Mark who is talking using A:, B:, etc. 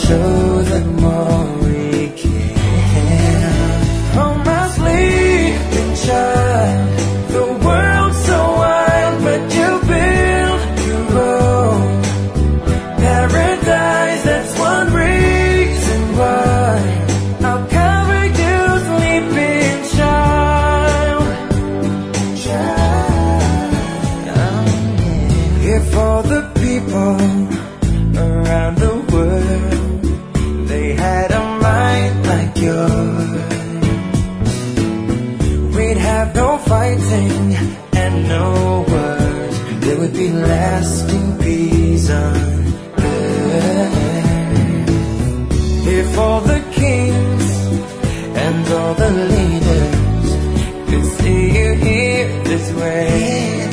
A: show the more we can. Oh, my sleeping child, the world's so wide, but you build your own paradise. That's one reason why I'll cover you, sleeping child. If all the people around the world, they had a mind like yours, we'd have no fighting and no wars. There would be lasting peace on earth. If all the kings and all the leaders could see you here this way,